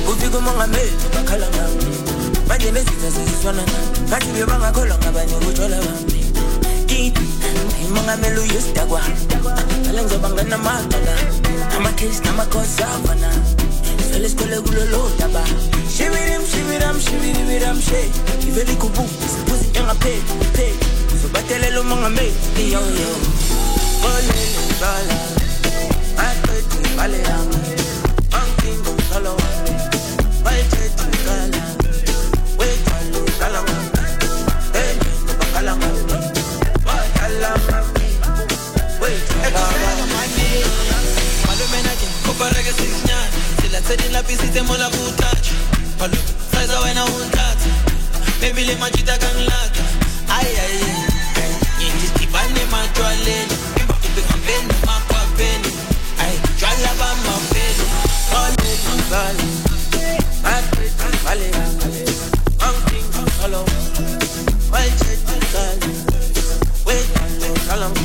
ufika umongameli bakhala ngami manje nezitha seziswana ngathi bebangakholwa ngabanye ukuthola bami umongameli uyisdakwa ngale ngizoba nganamagala ama-case nama-cosavana sele sikole kulolo daba shibirim shibiram shibiribiram she iveli kubu siphuzi njengapheli sobatelela umongameli iyoyo olele bala aqedwe bale yami angingo mtholo wami bayithethe ngala wethwalo ngala ngami bakhala ngami bakhala ngami wethwalo ngami malumena ke kopareke sinyana silatheni laphi sithemula kuthatha palo size wena unthatha baby le majita kangilaka ay ngidibane matwaleni ngibambeni makwapeni ay jwala bamapeli olele ngala aqedwe bale yami angingo mtholo bayithethe ngala wethwalo ngala ngami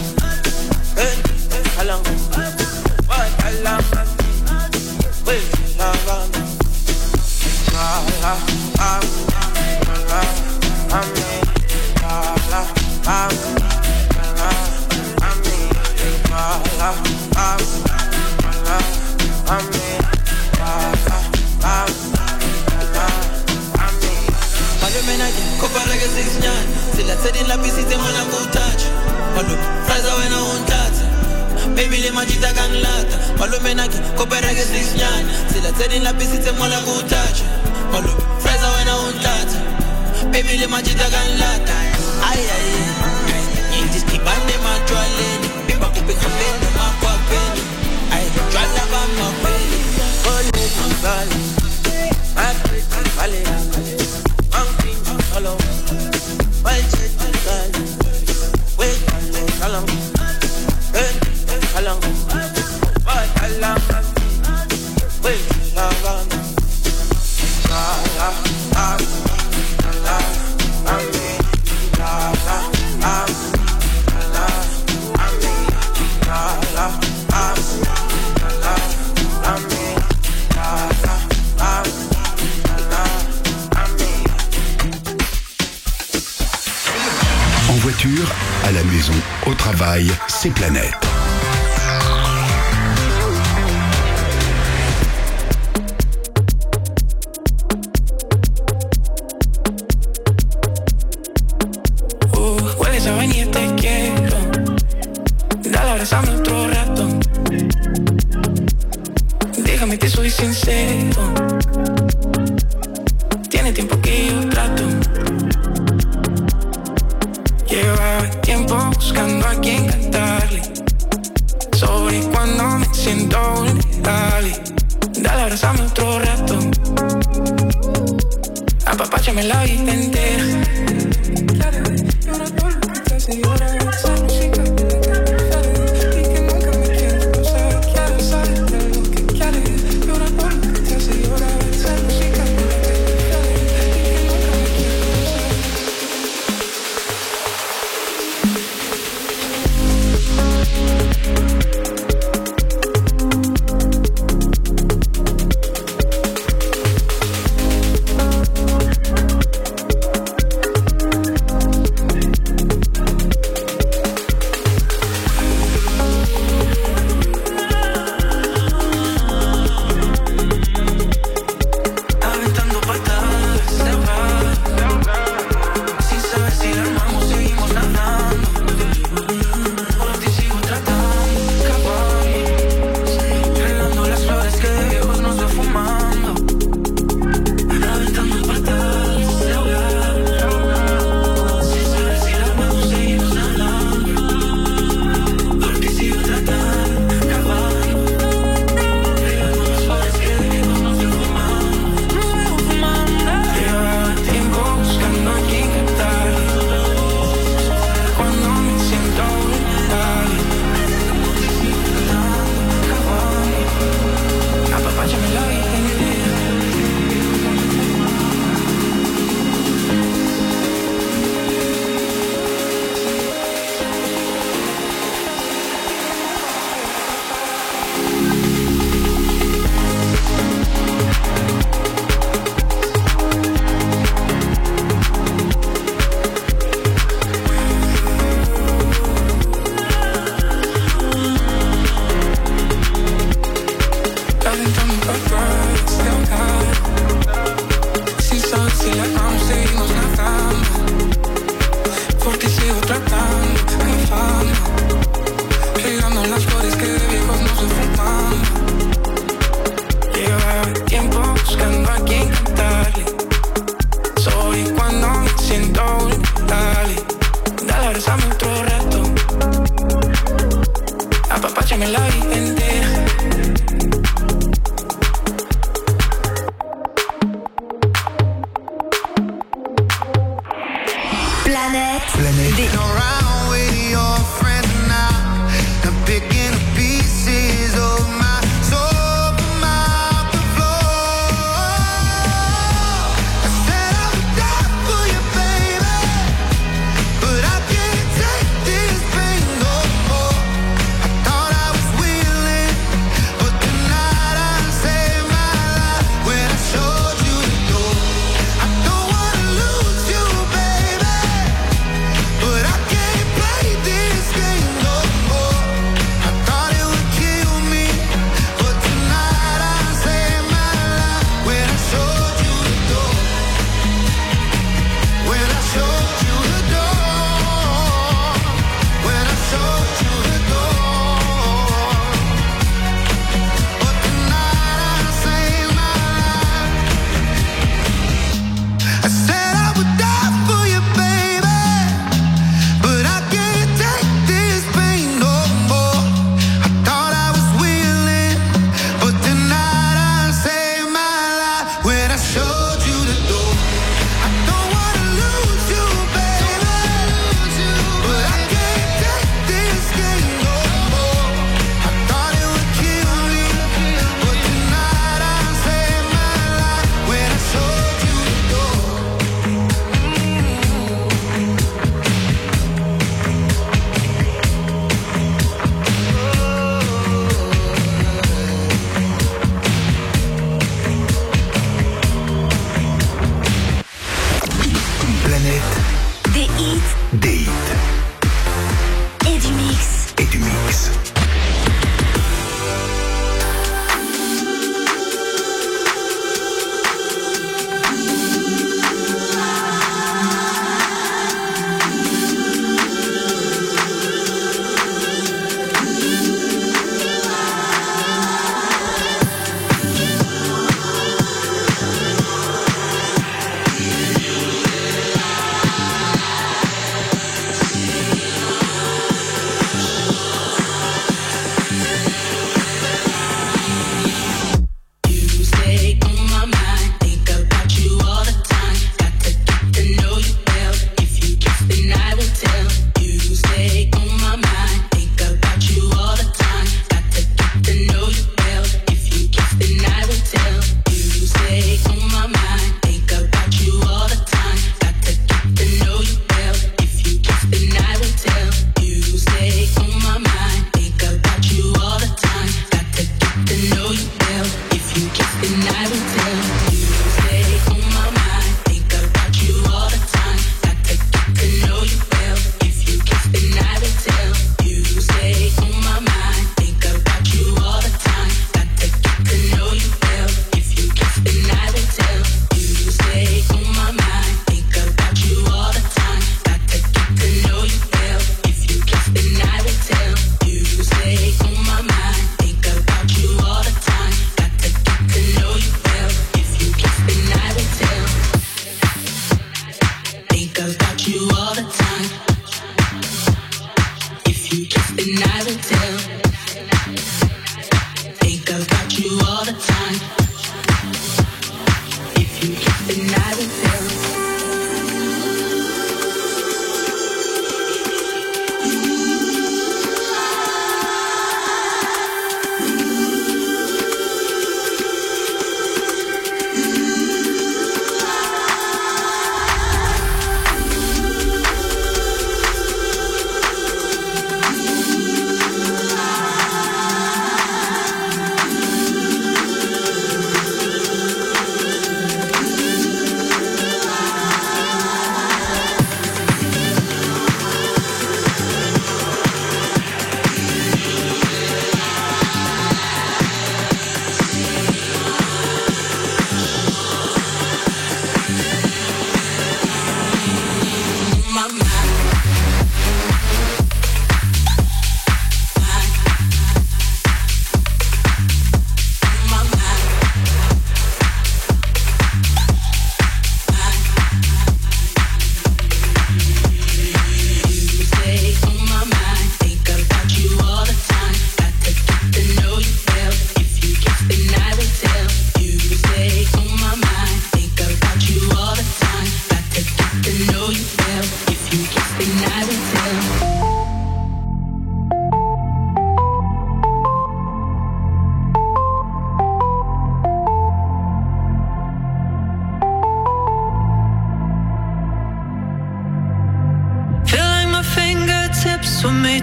Baby le majita kanlata malumena ke kopereke sisinyana sila tseni la bisitse mola kuthatha malu fraza wena unthatha baby le majita kanlata ay ngidibane matwaleni bimba kubekhameni makwapeni ay jwala bamapeli ole ngala aqedwe bale yami angingo mtholo bayithethe ngala wethwalo ngala ngami En voiture, à la maison, au travail, c'est Planète. Huele esa vaina y te quiero. Dale, abrázame otro rato. Déjame que soy sincero. Tiene tiempo que yo trato. Lleva tiempo buscando a quien cantarle sobre cuando me siento vulnerable. Dale, abrázame otro rato. Apapáchame la vida entera. Y ahora todo lo que te hace llorar. Esa música que te y que nunca me quieres pasar. Quiero saber lo que quieres. Y ahora todo lo que te hace llorar. Esa música que te y que nunca me quieres pasar. Planète. Planète. Around with your friends now, I'm picking up pieces of my soul from out the floor. I said I would die for you, baby, but I can't take this pain no more. I thought I was willing, but tonight I saved my life when I showed you the door. I don't wanna lose you, baby, but I can't play this game no more. I thought it would kill me, but tonight I saved my life when I showed you the door. When I showed you the door. When I showed you the door. But tonight I saved my life. I said I would die for you, baby, but I can't take this pain no more. I thought I was willing, but tonight I saved my life when I showed you the door. I don't wanna lose you, baby, but I can't take this game no more. I thought it would kill me, but tonight I saved my life when I showed you the door. Planète. Des hits Des hits et du mix. et du mix. You stay on my mind, think about you all the time. Got to get to know you well. If you kiss, then I will tell. You stay on my mind, think about you all the time. Got to get to know you well. If you kiss, then I will tell. You stay on my mind, think about you all the time. Got to get to know you well. If you kiss, then I will tell. You stay on my mind, think about you all the time. Got to get to know you well. If you kiss, then I will tell. You stay on my mind, think about you all the time. Got to get to know you well. If you kiss, then I will tell. You stay on my mind, think about you all the time. Got to get to know you well. If you kiss, then I will tell. You stay on my mind, think about you all the time. Got to get to know you well. If you kiss, then I will tell. You stay on my mind, think about you all the time. Got to get to know you well. If you kiss, then I will tell. Think about you all the time. If you kiss, then I will tell. Think about you all the time. If you kiss, then I will tell.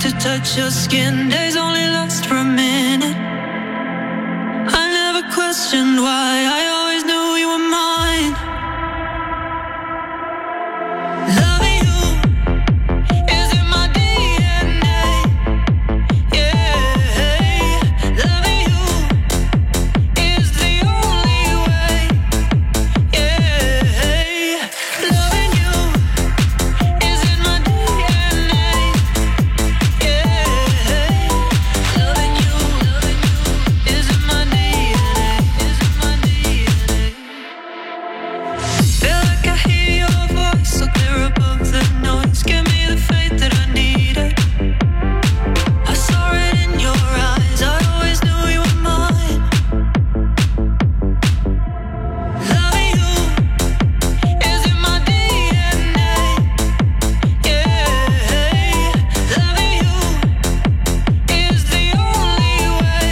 to touch your skin. Days only last for a minute. I never questioned why, I always knew you were mine. Loving you is in my DNA. Yeah, loving you is the only way. Yeah, loving you is in my DNA. Yeah, loving you is in my DNA. Is in my DNA. Feel like I hear your voice so clear above the noise. Give me the faith that I needed. I saw it in your eyes. I always knew you were mine. Loving you is in my DNA. Yeah, loving you is the only way.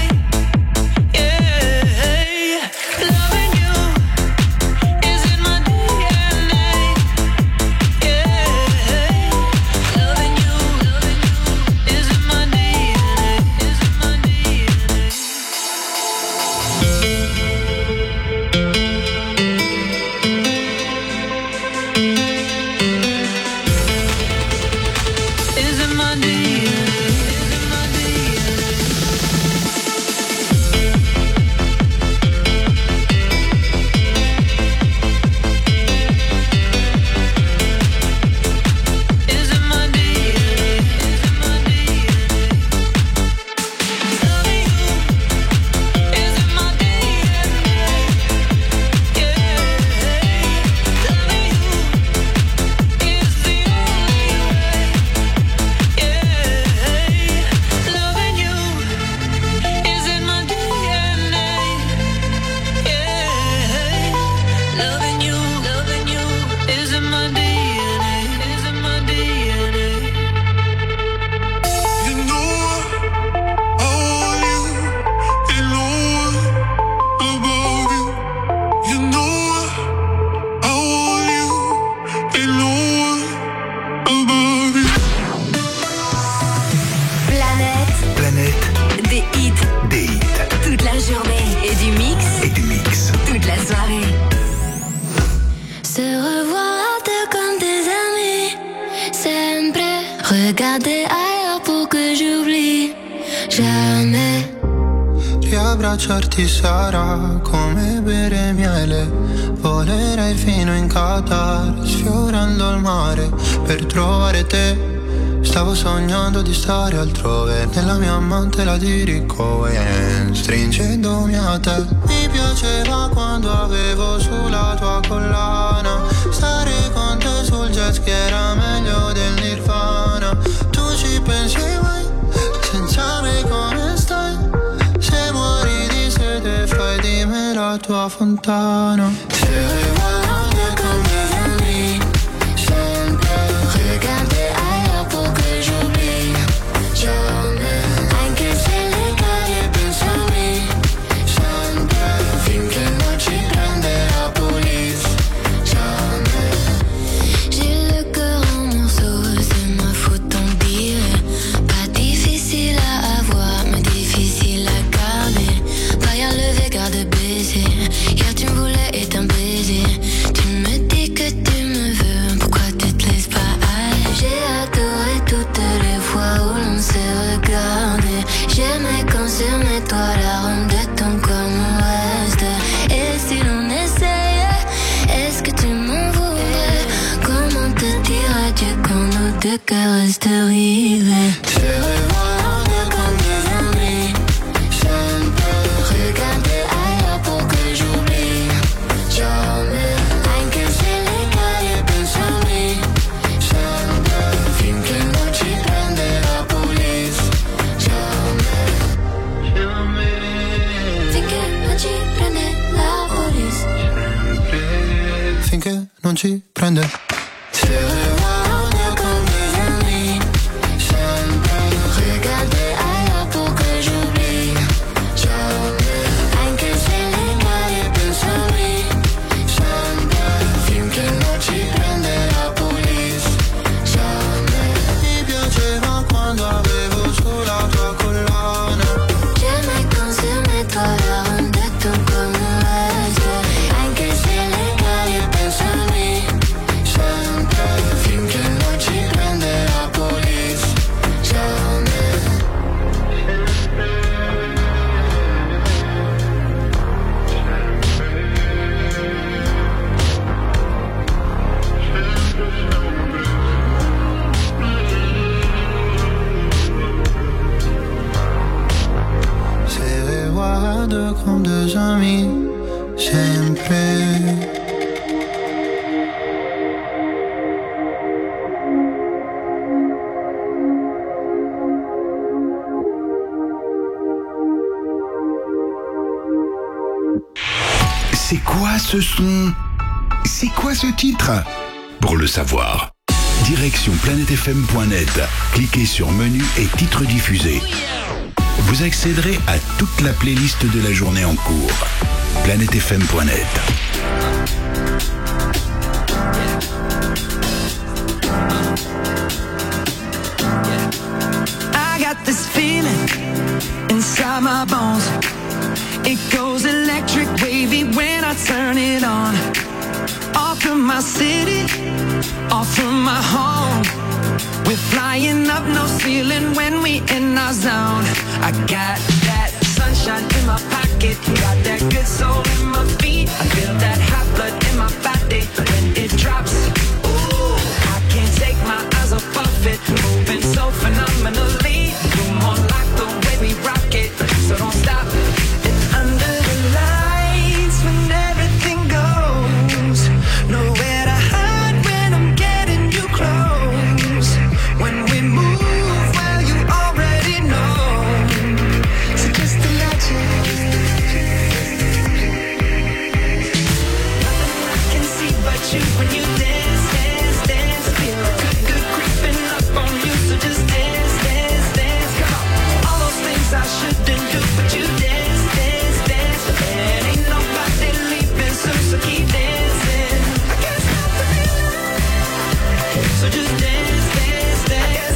Yeah, loving you is in my DNA. Yeah, loving you is in my DNA. Is in my DNA. Is in my DNA. Is in my Is in my DNA. Is in my DNA. Loving you is in my DNA. Yeah, loving you is the only way. Yeah, loving you is in my DNA. Yeah, loving you is in my DNA. Is in my DNA. You know I want you. You know above you. You know I want you. You know above you. Planète Planète des hits des hits toute la journée et du mix et du mix. toute la soirée. Se revoir comme des amis, sempre. Regarder ailleurs pour que j'oublie jamais. Riabbracciarti sarà come bere miele. Volerei fino in Qatar, sfiorando il mare per trovare te. Stavo sognando di stare altrove, nella mia amante la dirigo stringendomi a te. Mi piaceva quando avevo sulla tua collana, stare con te sul jet ski era meglio del Nirvana. Tu ci pensi mai, senza me come stai? Se muori di sete fai di me la tua fontana. Se guardi con mes amis, sempre. Regarder ailleurs pour que j'oublie jamais. Anche se le cade pensami sempre. Finché non ci prende la police jamais. J'ai le cœur en morceaux, c'est ma faute tant dire. Pas difficile à avoir, mais difficile à garder. Derrière le garde baiser. Hier tu me voulais et t'un baiser. Tu me dis que tu me veux, pourquoi tu te laisses pas aller? J'ai adoré toutes les fois où l'on s'est regardé. J'aimais quand sur mes toits l'arôme de ton corps me reste. Et si l'on essayait, est-ce que tu m'en voudrais? Comment te dire adieu quand nos deux cœurs restent rivés? Se guardi con mes amis, sempre. Regarder ailleurs pour que j'oublie jamais. Anche se le cade pensami sempre. Finché non ci prende la police jamais. Finché non ci prende la police. Finché non ci prende. Se guardi con mes amis, sempre. Regarder ailleurs pour que j'oublie jamais. Anche se le cade pensami sempre. Finché non ci prende la police jamais. Mi piaceva quando avevo ce son? C'est quoi ce titre? Pour le savoir, direction planetfm.net. Cliquez sur menu et titres diffusés. Vous accéderez à toute la playlist de la journée en cours. planetfm.net. I got this feeling inside my bones. It goes electric wavy when I turn it on. Off from my city, off from my home. We're flying up, no ceiling when we in our zone. I got that sunshine in my pocket, got that good soul in my feet. I feel that hot blood in my body when it drops. Ooh, I can't take my eyes off of it, moving so phenomenally. You're more like the way we rock it, so don't stop. And under the lights when everything goes, nowhere to hide when I'm getting you close. When we move, well, you already know. So just imagine. Nothing I can see but you when you dance, dance, dance. Feel good, good creeping up on you. So just dance, dance, dance. Come on. All those things I shouldn't do, but you dance, dance, dance. And ain't nobody leaving soon, so keep dancing. I can't stop the feeling. So just dance, dance, dance.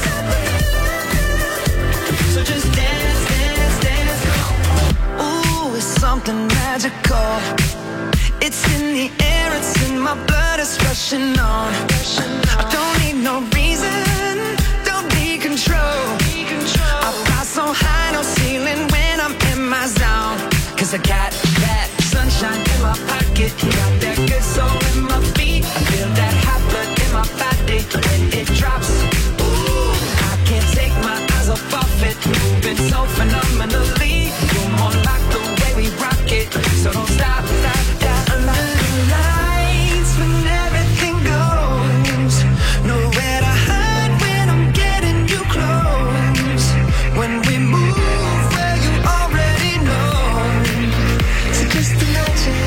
So just dance, dance, dance. Ooh, it's something magical. It's in the air, it's in my blood, it's rushing on. I don't need no reason, don't need control. I fly so high, no ceiling when I'm in my zone. Cause I got that sunshine in my pocket, got that good soul in my feet. I feel that hot blood in my body when it drops. Ooh, I can't take my eyes off of it, moving so phenomenally. You're more like the way we rock it, so don't stop, stop, stop. Under the lights when everything goes, nowhere to hide when I'm getting you close. When we move, well, you already know. So just imagine.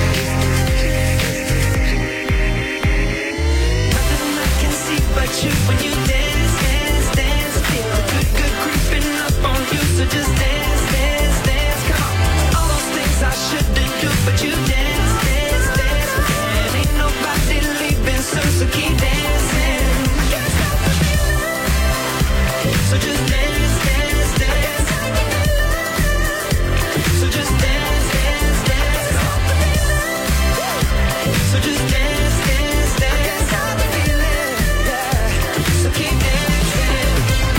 Nothing I can see but you when you dance, dance, dance. Feel good, good creeping up on you. So just dance, dance, dance. Come on. All those things I shouldn't do, but you dance, dance, dance. And ain't nobody leaving soon, so keep dancing. I can't stop the feeling. So just dance, dance, dance. So just dance, dance, dance. So just dance, dance, dance. I can't stop the feeling, yeah. So keep dancing.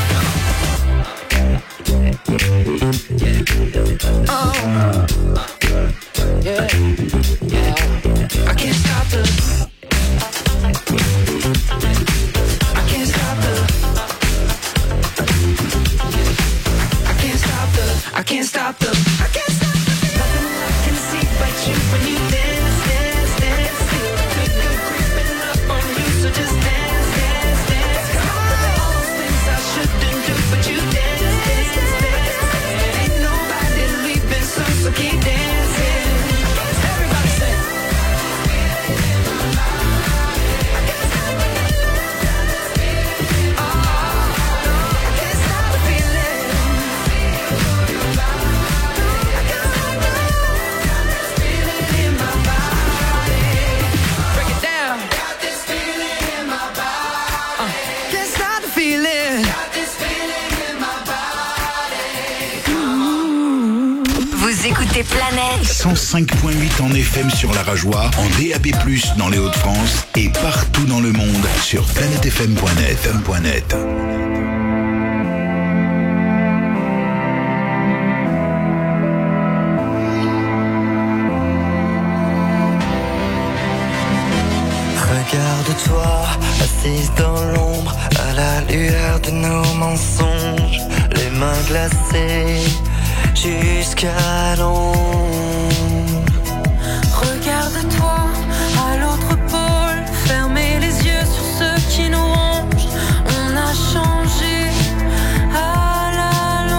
Oh, yeah, yeah. I can't stop the. I can't stop the. I can't stop the. I can't stop the. I can't stop the. Nothing I can see but you when you dance, dance, dance. Feel good, good creeping up on you, so just dance, dance, dance. Come on. All those things I shouldn't do, but you dance, dance, dance. And ain't nobody leaving soon, so keep dancing. Everybody say. I can't stop the feeling. Oh, no, I can't stop the feeling. I can't stop the feeling in my body. Break it down. Got this feeling in my body. Can't stop the feeling. Got this feeling in my body. Vous écoutez Planète. 105.8 en FM sur la Rajoie, en DAB+, dans les Hauts-de-France et partout dans le monde sur planetfm.net. Regarde-toi, assise dans l'ombre, à la lueur de nos mensonges, les mains glacées jusqu'à l'ombre. Regarde-toi à l'autre pôle, fermez les yeux sur ceux qui nous rongent. On a changé à la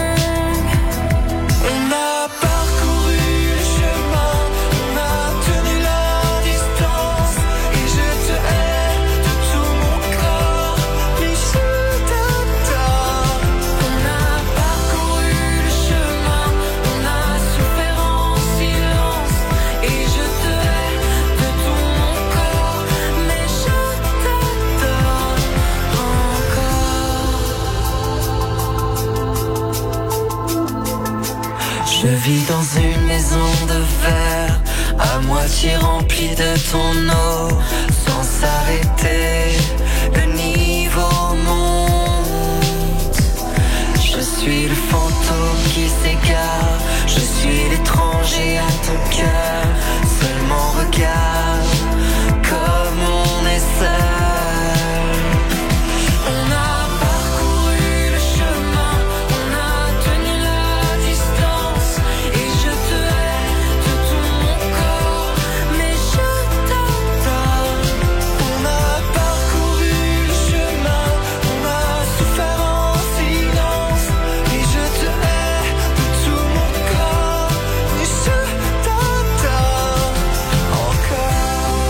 longue. On a parcouru le chemin, on a tenu vis dans une maison de verre, à moitié remplie de ton eau, sans s'arrêter, le niveau monte. Je suis le fantôme qui s'égare, je suis l'étranger à ton cœur. Seulement regarde comme on est seul. On a parcouru le chemin, on a tenu la distance, et je te hais de tout mon corps, mais je t'adore. On a parcouru le chemin, on a souffert en silence, et je te hais de tout mon corps, mais je t'adore encore.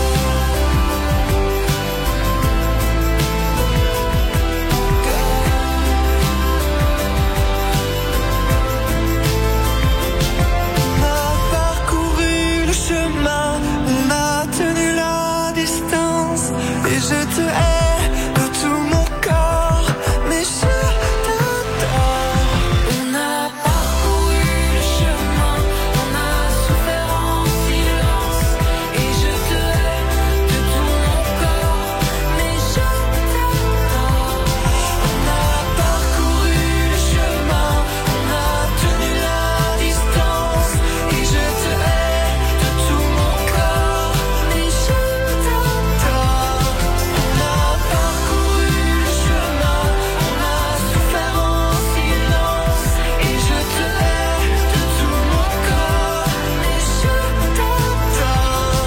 On a parcouru le chemin, on a tenu la distance, et je te hais de tout mon corps, mais je t'adore. On a parcouru le chemin, on a souffert en silence, et je te hais de tout mon corps, mais je t'adore. On a parcouru le chemin, on a tenu la distance, et je te hais de tout mon corps, mais je t'adore. On a parcouru le chemin, on a souffert en silence, et je te hais de tout mon corps, mais je t'adore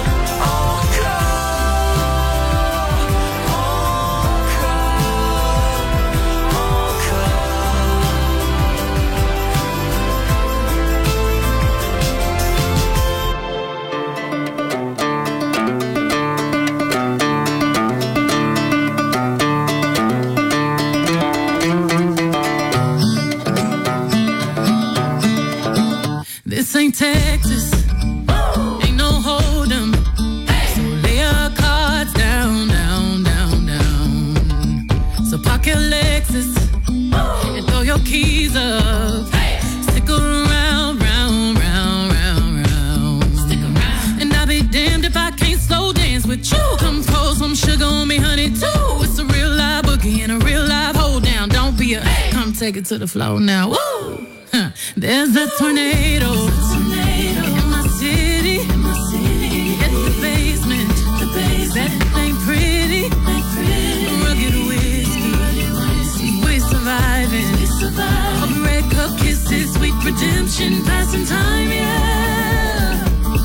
This ain't Texas, ain't no hold'em. So lay your cards down, down, down, down. So park your Lexus and throw your keys up. Stick around, round, round, round, round. Stick around. And I'll be damned if I can't slow dance with you. Come pour some sugar on me, honey, too. It's a real live boogie and a real live hold down. Don't be a come take it to the floor now. Woo! Huh. There's a tornado in my city. Hit the basement. That ain't pretty. Rugged whiskey. We're surviving. A red cup kisses, sweet redemption, passing time, yeah.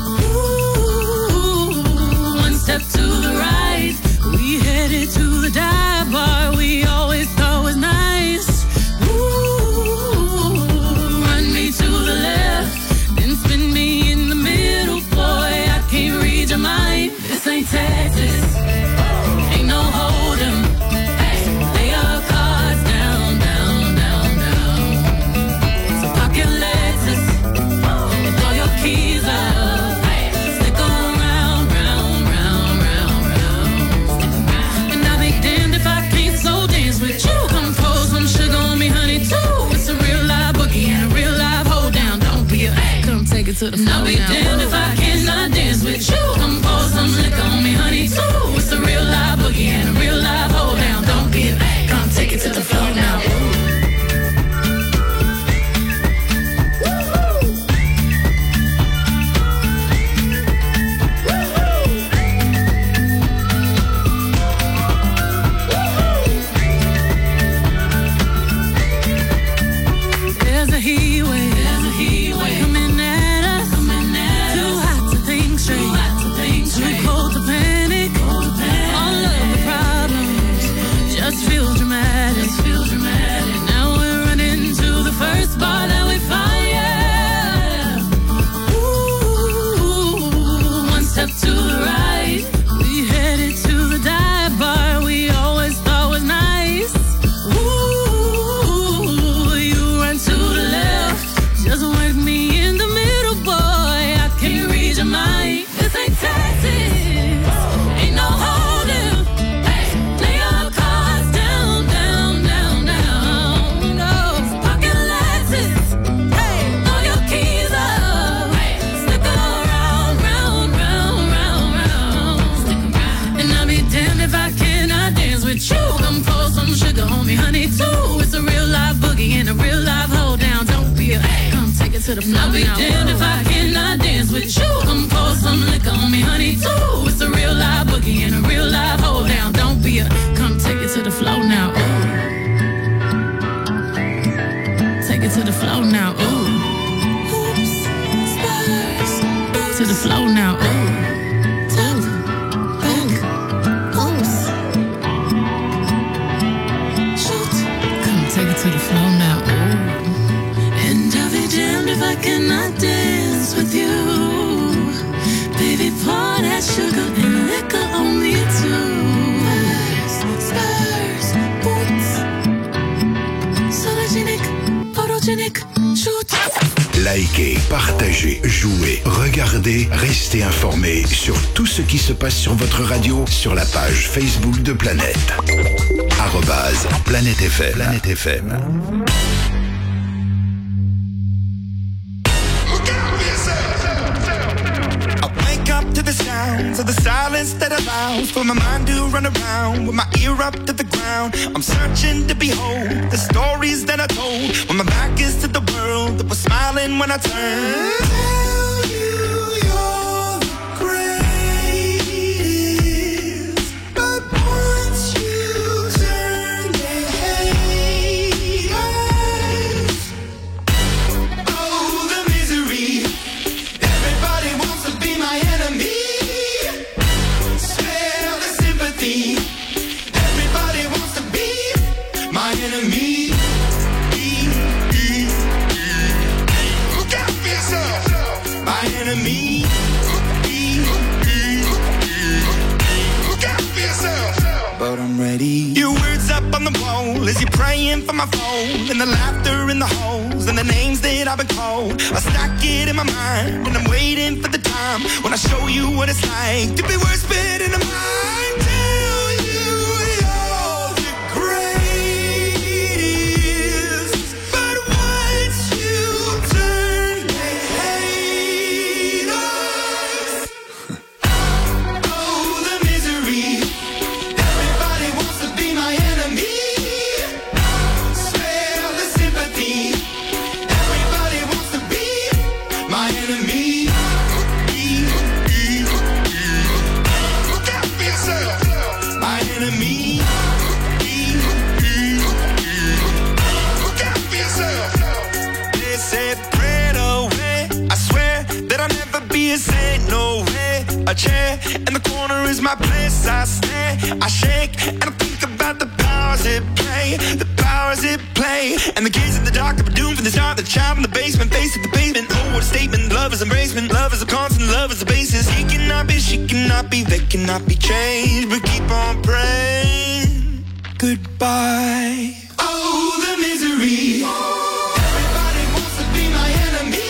Ooh, one step to the right, we headed to the dive bar we always thought was nice. Ooh, run me to the left, then spin me in the middle, boy, I can't read your mind. This ain't Texas, ain't no hold'em. Lay your cards down, down, down, down. So park your Lexus and throw your keys up. Stick around, round, round, round, round. And I'll be damned if I can't slow dance with you. Come pour some sugar on me, honey, too. It's a real live boogie and a real live hold down. Don't be a come take it to the floor. And I'll be damned if I cannot dance with you. Come pour some liquor on me, honey, too. It's a real live boogie and a real live hold down. Don't be a come take it to the floor now. There's a heat wave coming at us. with you. Come pour some sugar on me, honey, too. It's a real live boogie and a real live hold down. Don't be a come take it to the floor. I'll be damned if I cannot dance with you. Come pour some liquor on me, honey, too. It's a real live boogie and a real live hold down. Don't be a come take it to the floor now. Ooh. Take it to the floor now. Ooh. Oops, spurs. To the floor now. Ooh. To the floor now, ooh. And I'll be damned if I cannot dance with you. Baby, pour that sugar and liquor on me too. Spurs, boots, sologenic, photogenic, shoot. Likez, partagez, jouez, regardez, restez informés sur tout ce qui se passe sur votre radio sur la page Facebook de Planète. @Planète FM. Planète FM. To the sounds of the silence that allows for my mind to run around with my ear up to the ground. I'm searching to behold the stories that I told when my back is to the world that was smiling when I turned. Tell you you're the greatest, but once you turn, they hate us. Oh, the misery. Everybody wants to be my enemy. Spare the sympathy. Everybody wants to be my enemy. Look out for yourself. My enemy. Look out for yourself. But I'm ready. Your words up on the wall as you're praying for my phone, and the laughter in the holes and the names that I've been called. I stack it in my mind and I'm waiting for the time when I show you what it's like to be worse fit in the mind. Tell you you're the greatest, but once you turn, they hate us. Oh, the misery. Everybody wants to be my enemy. Spare the sympathy. Everybody wants to be my enemy. Look out for yourself. My enemy. Look out for yourself. They said prayed away. I swear that I'll never be a saint. No way. A chair in the corner is my place. I stare, I shake, and I think about the powers it play. The powers it play. And the kids in the dark are doomed from the start. The child in the basement, face at the pavement. Oh, what a statement. Love is embracement. Love is a constant. Love is the basis. He cannot be, she cannot be, they cannot be changed. But keep on praying. Goodbye. Oh, the misery. Everybody wants to be my enemy.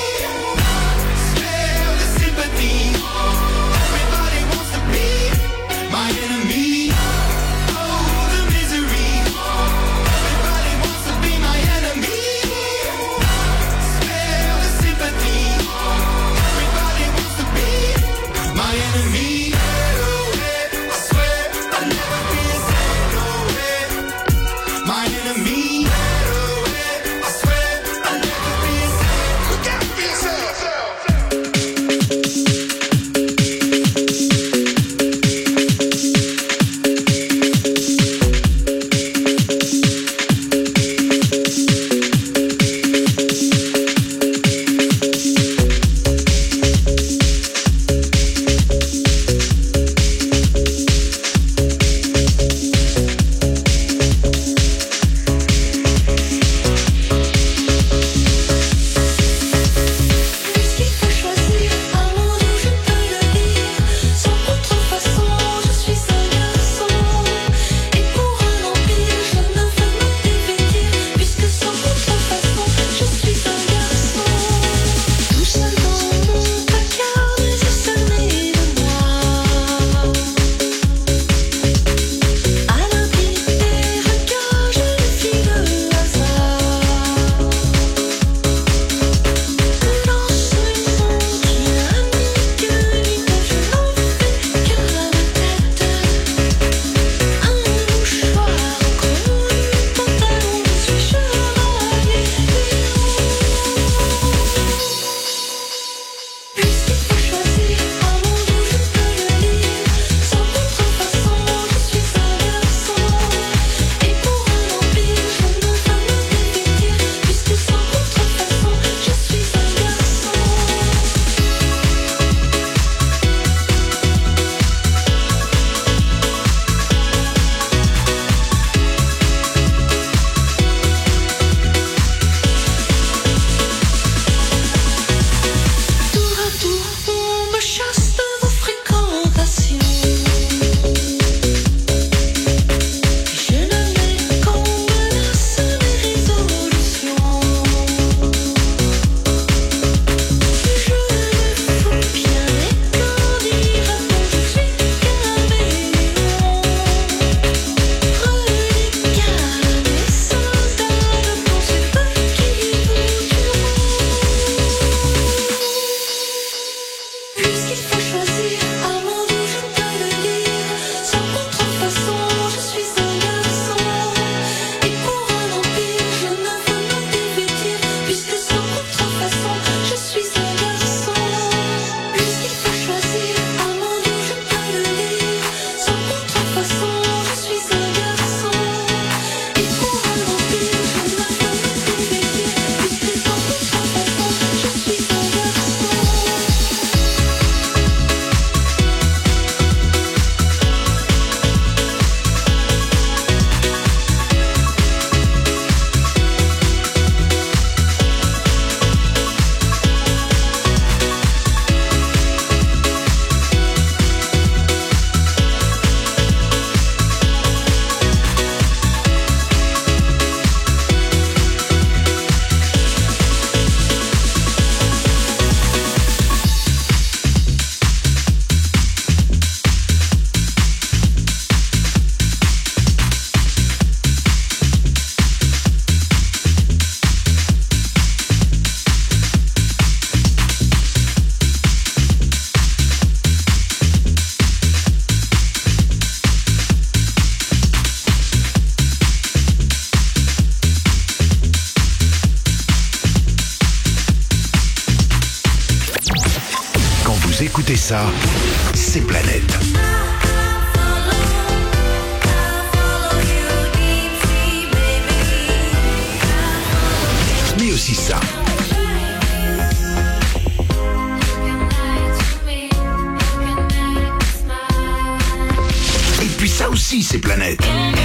Spare the sympathy. Everybody wants to be my enemy. Oh, the misery. Everybody wants to be my enemy. Spare the sympathy. Everybody wants to be my enemy. I swear I'll never be the same. No way. My enemy. ça, c'est Planète. Mais aussi ça. Et puis ça aussi, c'est Planète.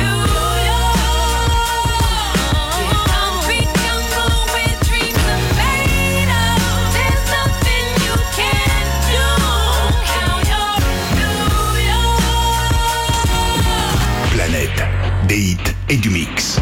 Planète, des hits et du mix.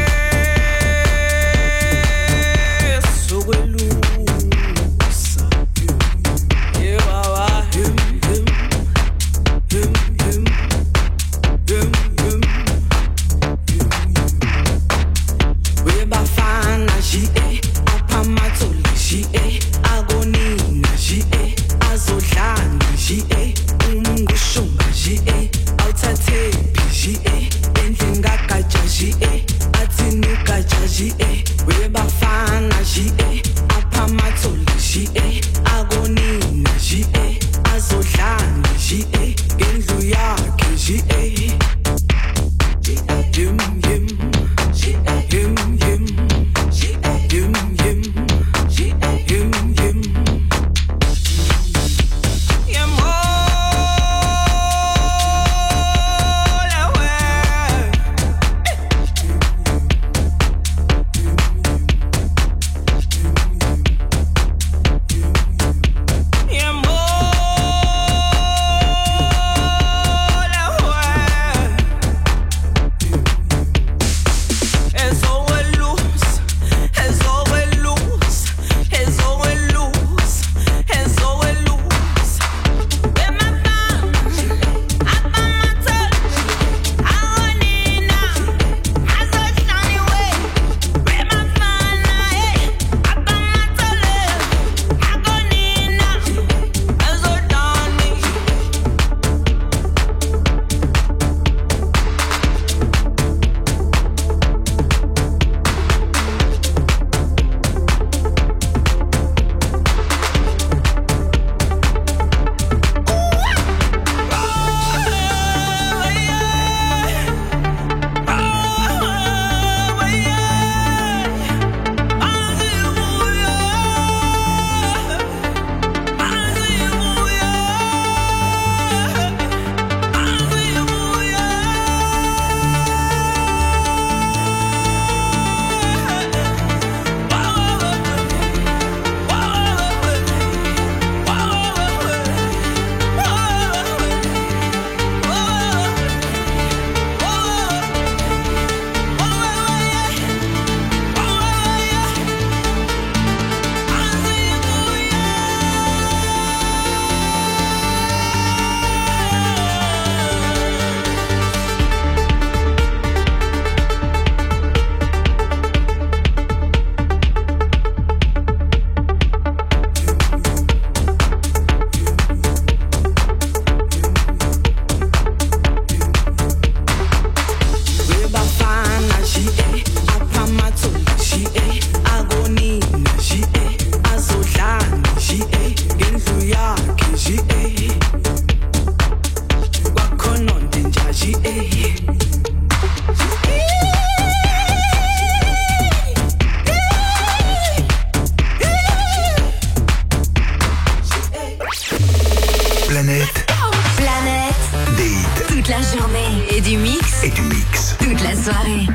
Planète. Planète. Des hits. Toute la journée. Et du mix. Et du mix. Toute la soirée.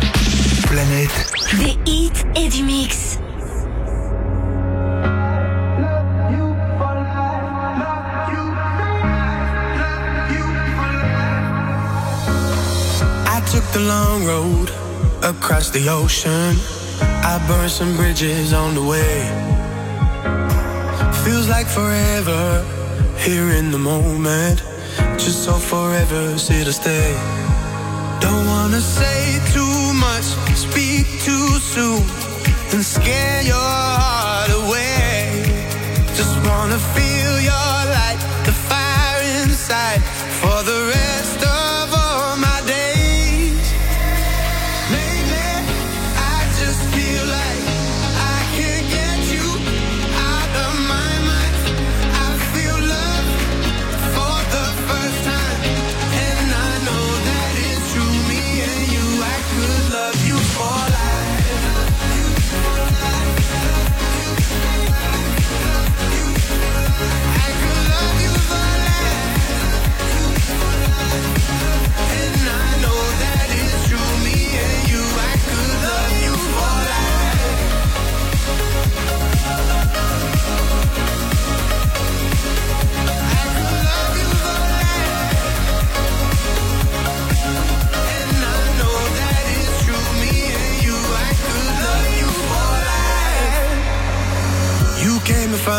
Planète. Des hits et du mix. I took the long road across the ocean. I burned some bridges on the way. Feels like forever here in the moment. Just so forever here to stay. Don't wanna say too much, speak too soon, and scare your heart away. Just wanna feel your light, the fire inside, for the rest of all my days. Lately, I just feel like I can't get you out of my mind. I feel love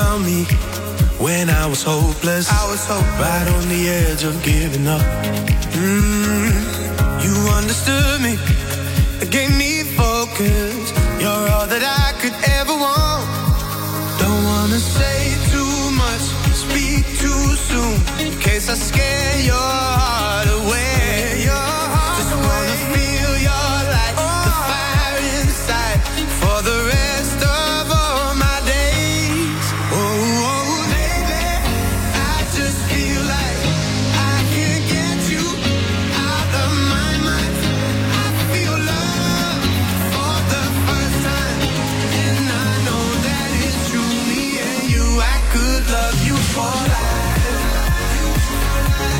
found me when I was hopeless. Right on the edge of giving up. You understood me, gave me focus. You're all that I could ever want. Don't wanna say too much, speak too soon, in case I scare your heart away. Just wanna feel your light, the fire inside, for the rest of all my days. Oh, baby, I just feel like I can't get you out of my mind. I feel love for the first time, and I know that it's true. Me and you, I could love you for life.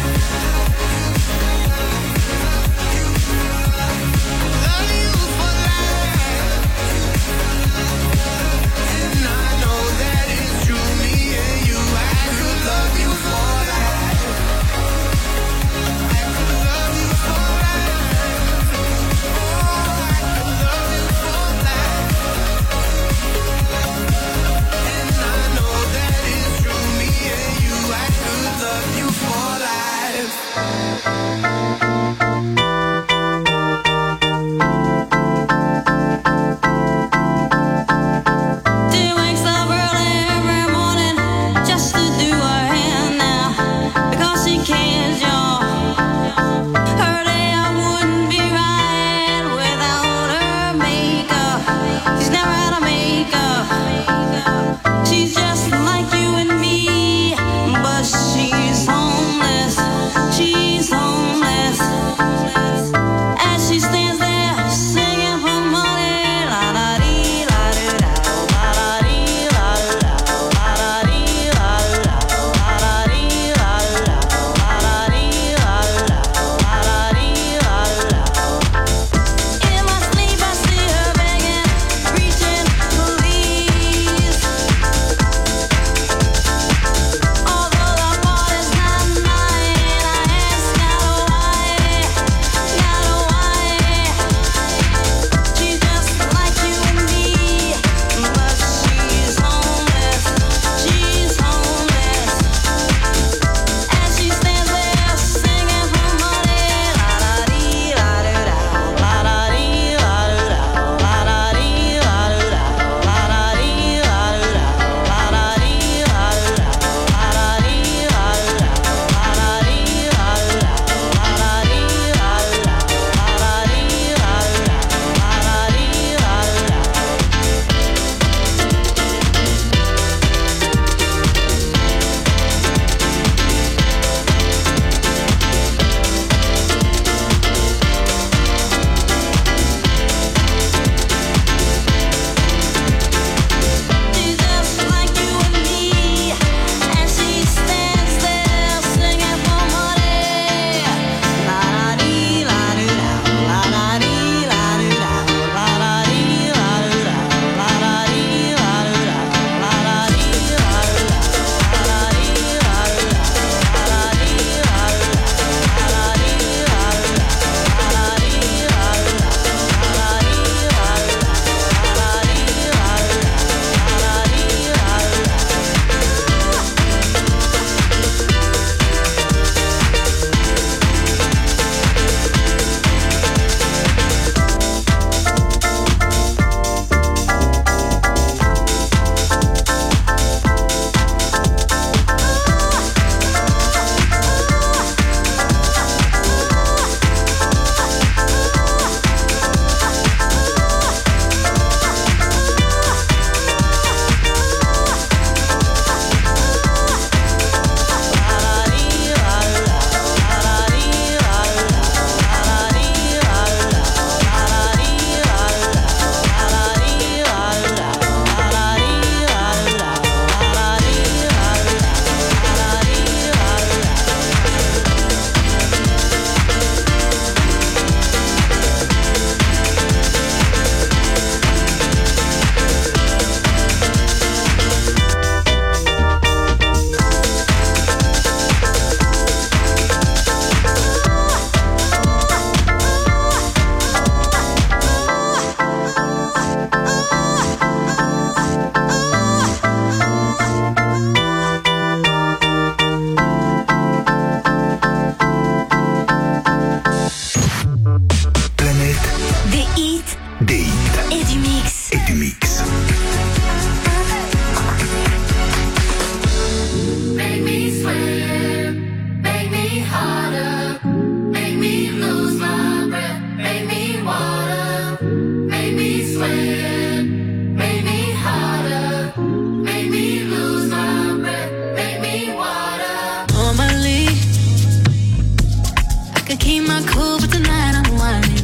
keep my cool, but tonight I'm whining.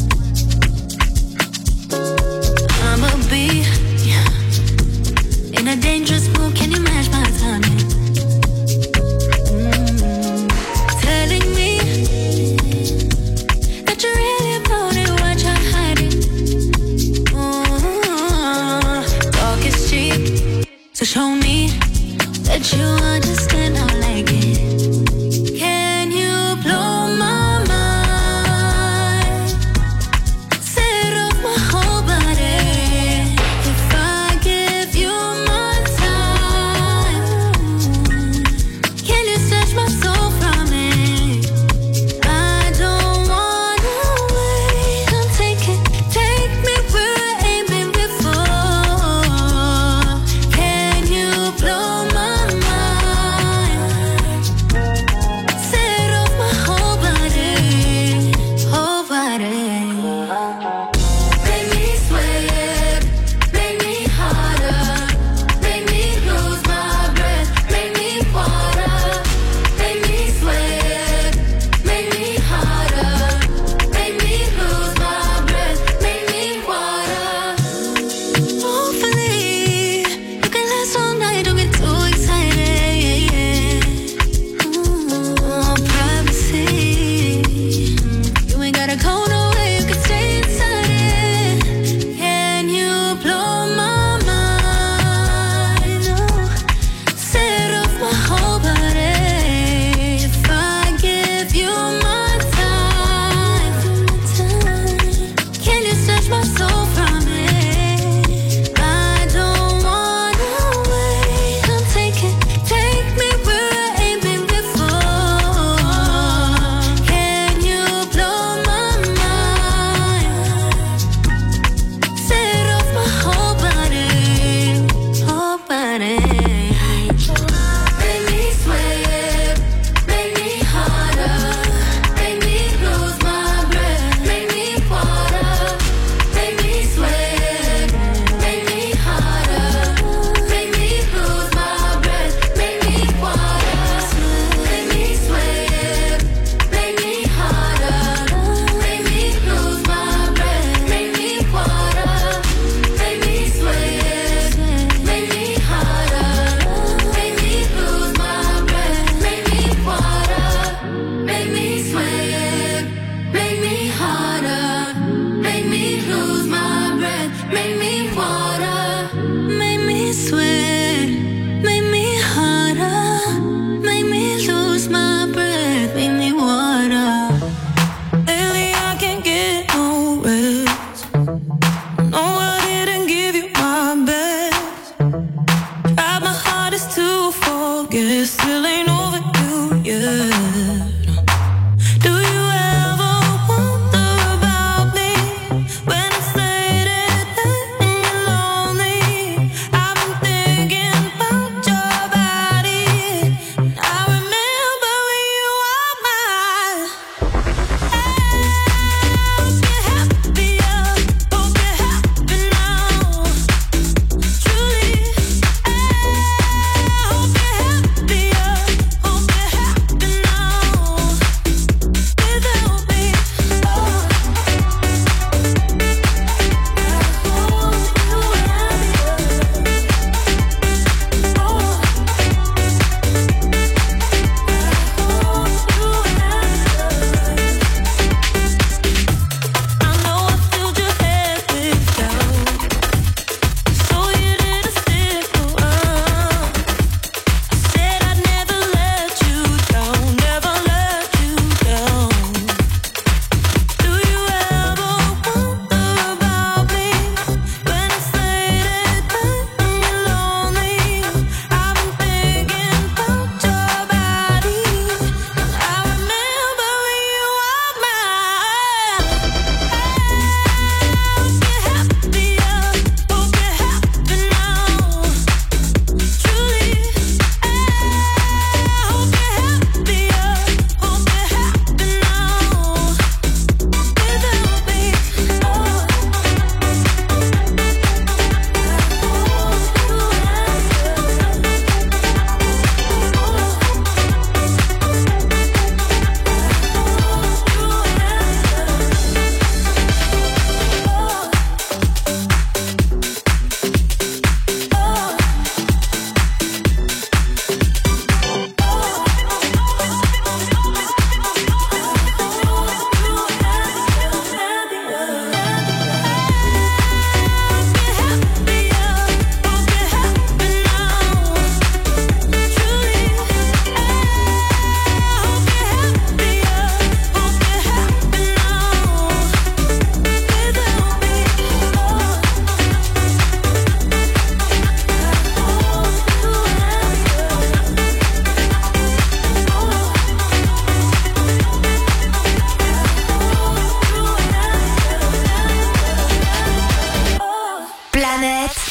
I'ma be in a dangerous mood. Can you match my timing? Telling me that you really about it, what you're hiding. Talk is cheap, so show me that you understand how I like it. Can you blow my mind?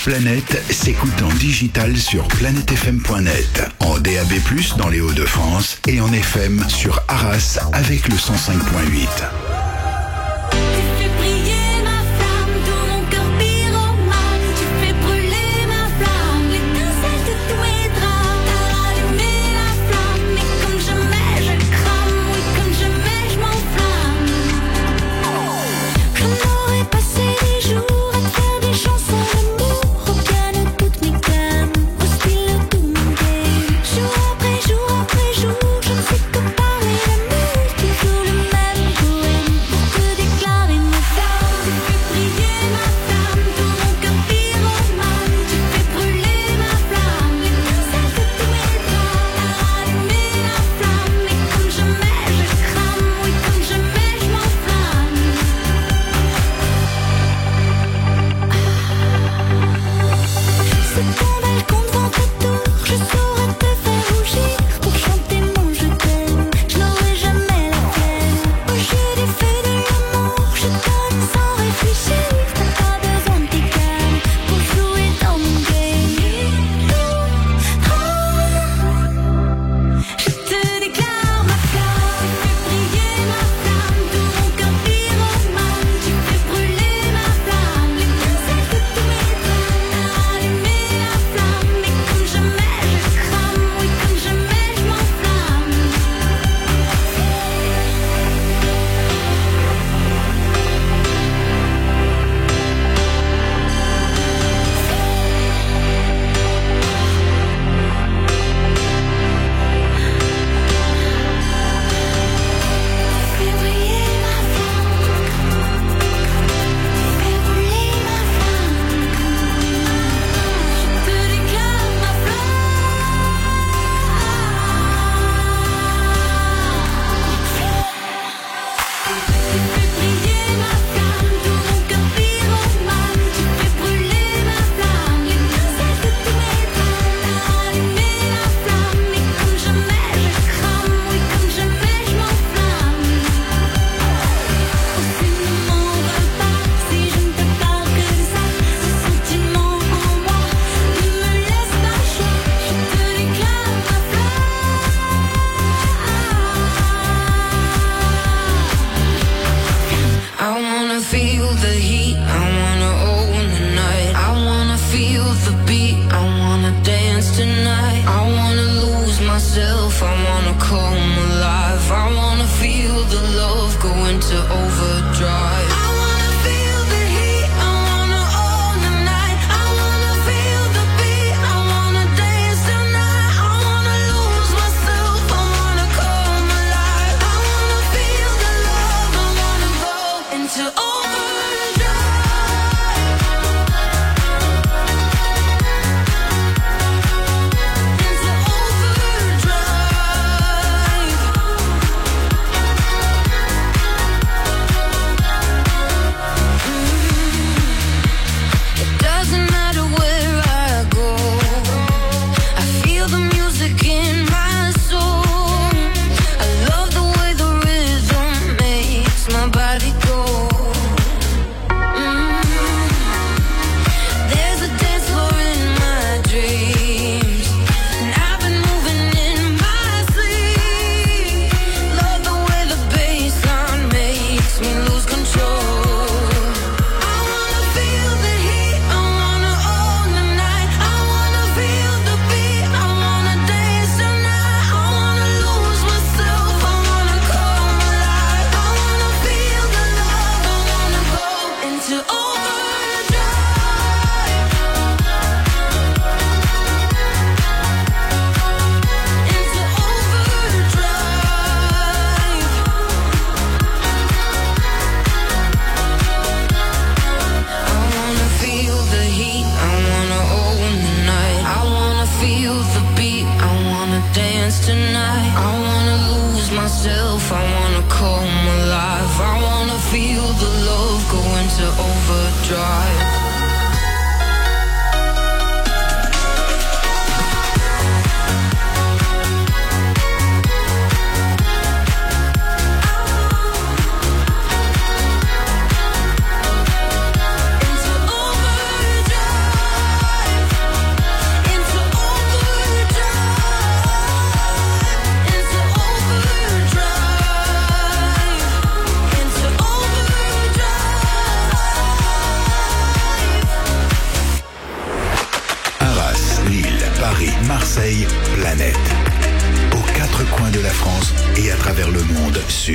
Planète s'écoute en digital sur planetfm.net, en DAB+, dans les Hauts-de-France et en FM sur Arras avec le 105.8.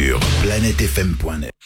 sur planetefm.net.